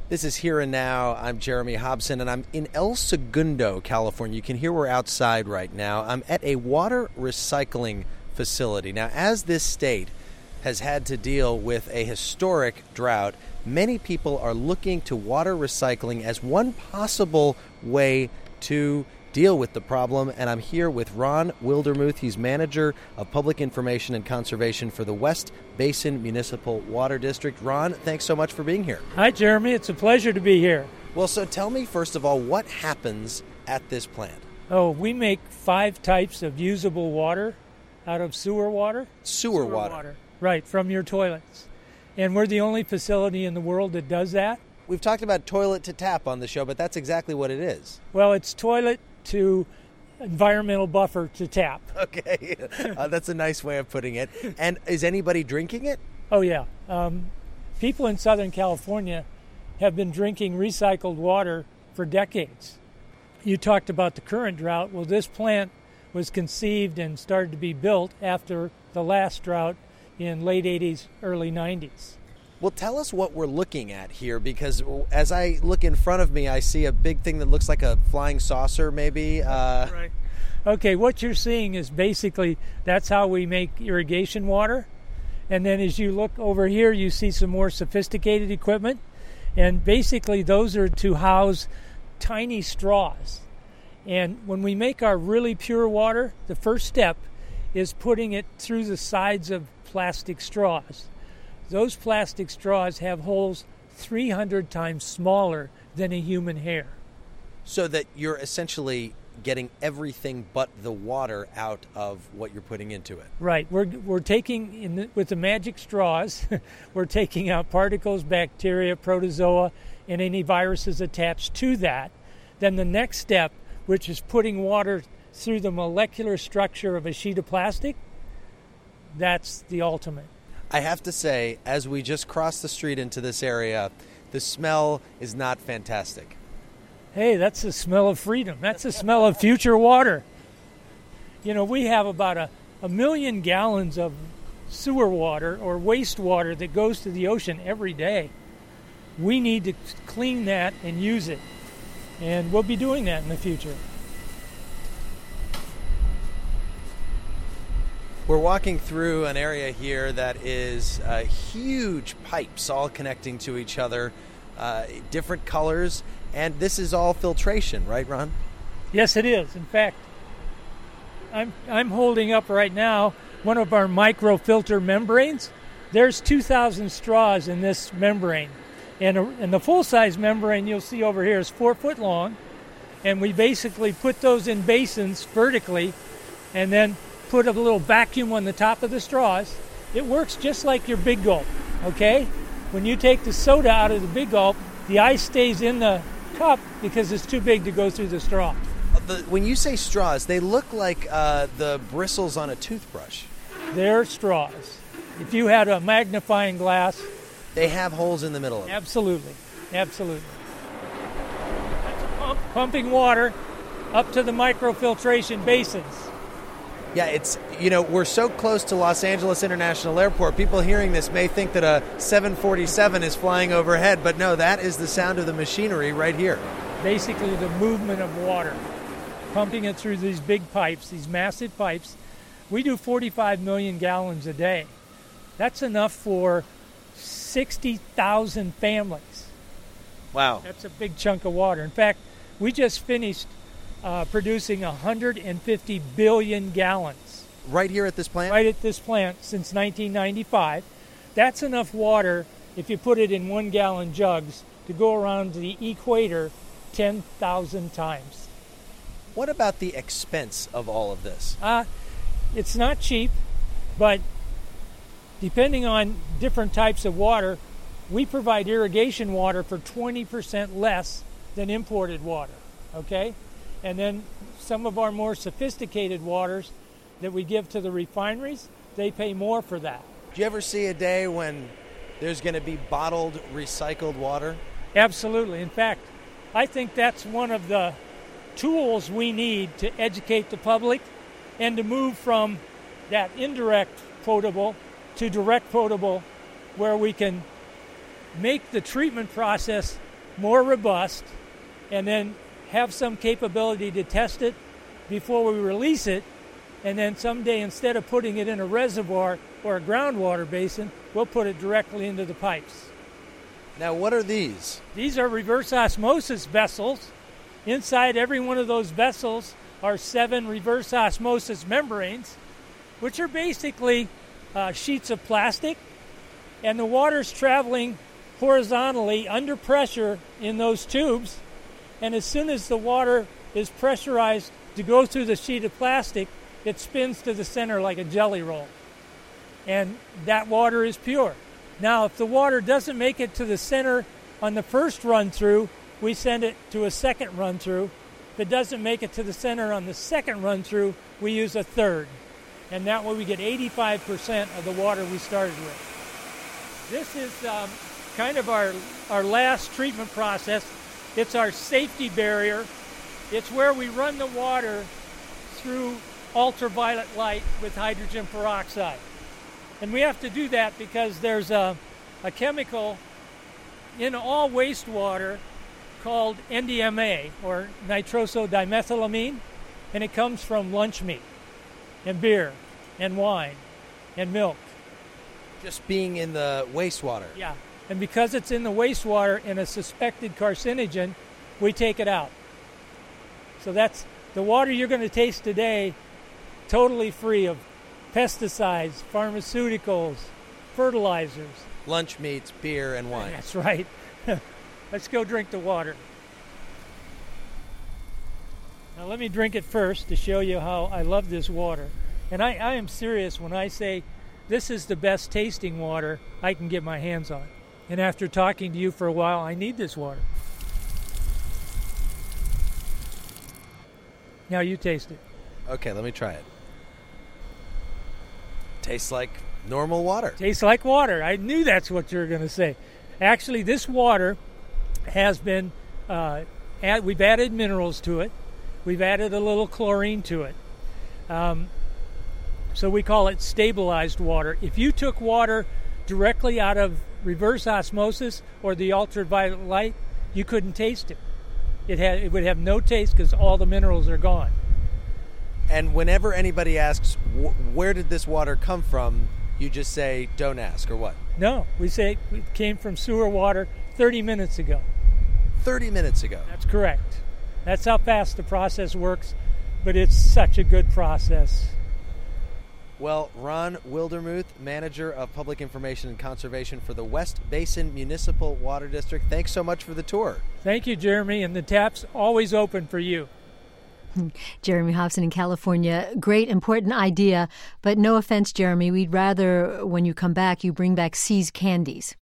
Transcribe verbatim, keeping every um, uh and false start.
This is Here and Now. I'm Jeremy Hobson, and I'm in El Segundo, California. You can hear we're outside right now. I'm at a water recycling facility. Now, as this state has had to deal with a historic drought, many people are looking to water recycling as one possible way to deal with the problem, and I'm here with Ron Wildermuth. He's manager of public information and conservation for the West Basin Municipal Water District. Ron, thanks so much for being here. Hi, Jeremy. It's a pleasure to be here. Well, so tell me, first of all, what happens at this plant? Oh, we make five types of usable water out of sewer water. Sewer, sewer water. water. Right, from your toilets. And we're the only facility in the world that does that. We've talked about toilet to tap on the show, but that's exactly what it is. Well, it's toilet to environmental buffer to tap. Okay, uh, that's a nice way of putting it. And is anybody drinking it? Oh, yeah. Um, people in Southern California have been drinking recycled water for decades. You talked about the current drought. Well, this plant was conceived and started to be built after the last drought in late eighties, early nineties. Well, tell us what we're looking at here, because as I look in front of me, I see a big thing that looks like a flying saucer, maybe. Uh... Right. Okay, what you're seeing is basically that's how we make irrigation water. And then as you look over here, you see some more sophisticated equipment. And basically those are to house tiny straws. And when we make our really pure water, the first step is putting it through the sides of plastic straws. Those plastic straws have holes three hundred times smaller than a human hair. So that you're essentially getting everything but the water out of what you're putting into it. Right. We're we're taking, in the, with the magic straws, we're taking out particles, bacteria, protozoa, and any viruses attached to that. Then the next step, which is putting water through the molecular structure of a sheet of plastic, that's the ultimate. I have to say, as we just crossed the street into this area, the smell is not fantastic. Hey, that's the smell of freedom. That's the smell of future water. You know, we have about a, a million gallons of sewer water or wastewater that goes to the ocean every day. We need to clean that and use it. And we'll be doing that in the future. We're walking through an area here that is uh, huge pipes all connecting to each other, uh, different colors, and this is all filtration, right, Ron? Yes, it is. In fact, I'm I'm holding up right now one of our microfilter membranes. There's two thousand straws in this membrane, and, a, and the full-size membrane you'll see over here is four foot long, and we basically put those in basins vertically, and then put a little vacuum on the top of the straws. It works just like your Big Gulp, okay? When you take the soda out of the Big Gulp, the ice stays in the cup because it's too big to go through the straw. The, when you say straws, they look like uh, the bristles on a toothbrush. They're straws. If you had a magnifying glass... They have holes in the middle of them. Absolutely, absolutely. That's pump, pumping water up to the microfiltration basins. Yeah, it's, you know, we're so close to Los Angeles International Airport. People hearing this may think that a seven forty-seven is flying overhead, but no, that is the sound of the machinery right here. Basically the movement of water, pumping it through these big pipes, these massive pipes. We do forty-five million gallons a day. That's enough for sixty thousand families. Wow. That's a big chunk of water. In fact, we just finished Uh, producing one hundred fifty billion gallons. Right here at this plant? Right at this plant since nineteen ninety-five. That's enough water, if you put it in one gallon jugs, to go around the equator ten thousand times. What about the expense of all of this? Uh, it's not cheap, but depending on different types of water, we provide irrigation water for twenty percent less than imported water, okay? And then some of our more sophisticated waters that we give to the refineries, they pay more for that. Do you ever see a day when there's going to be bottled, recycled water? Absolutely. In fact, I think that's one of the tools we need to educate the public and to move from that indirect potable to direct potable, where we can make the treatment process more robust, and then have some capability to test it before we release it. And then someday, instead of putting it in a reservoir or a groundwater basin, we'll put it directly into the pipes. Now, what are these? These are reverse osmosis vessels. Inside every one of those vessels are seven reverse osmosis membranes, which are basically uh, sheets of plastic, and the water's traveling horizontally under pressure in those tubes, and as soon as the water is pressurized to go through the sheet of plastic, it spins to the center like a jelly roll, and that water is pure. Now, if the water doesn't make it to the center on the first run-through, we send it to a second run-through. If it doesn't make it to the center on the second run-through, we use a third. And that way we get eighty-five percent of the water we started with. This is um, kind of our, our last treatment process. It's our safety barrier. It's where we run the water through ultraviolet light with hydrogen peroxide. And we have to do that because there's a, a chemical in all wastewater called N D M A, or nitrosodimethylamine, and it comes from lunch meat and beer and wine and milk. Just being in the wastewater? Yeah, and because it's in the wastewater and a suspected carcinogen, we take it out. So that's the water you're going to taste today, totally free of pesticides, pharmaceuticals, fertilizers. Lunch meats, beer, and wine. That's right. Let's go drink the water. Now let me drink it first to show you how I love this water. And I, I am serious when I say this is the best tasting water I can get my hands on. And after talking to you for a while, I need this water. Now you taste it. Okay, let me try it. Tastes like normal water. Tastes like water. I knew that's what you were going to say. Actually, this water has been, uh, add, we've added minerals to it. We've added a little chlorine to it. Um, so we call it stabilized water. If you took water directly out of reverse osmosis or the ultraviolet light, you couldn't taste it. It, had, it would have no taste because all the minerals are gone. And whenever anybody asks, wh- where did this water come from, you just say, don't ask, or what? No, we say it came from sewer water thirty minutes ago. thirty minutes ago? That's correct. That's how fast the process works, but it's such a good process. Well, Ron Wildermuth, Manager of Public Information and Conservation for the West Basin Municipal Water District, thanks so much for the tour. Thank you, Jeremy, and the tap's always open for you. Jeremy Hobson in California. Great, important idea, but no offense, Jeremy, we'd rather, when you come back, you bring back See's candies.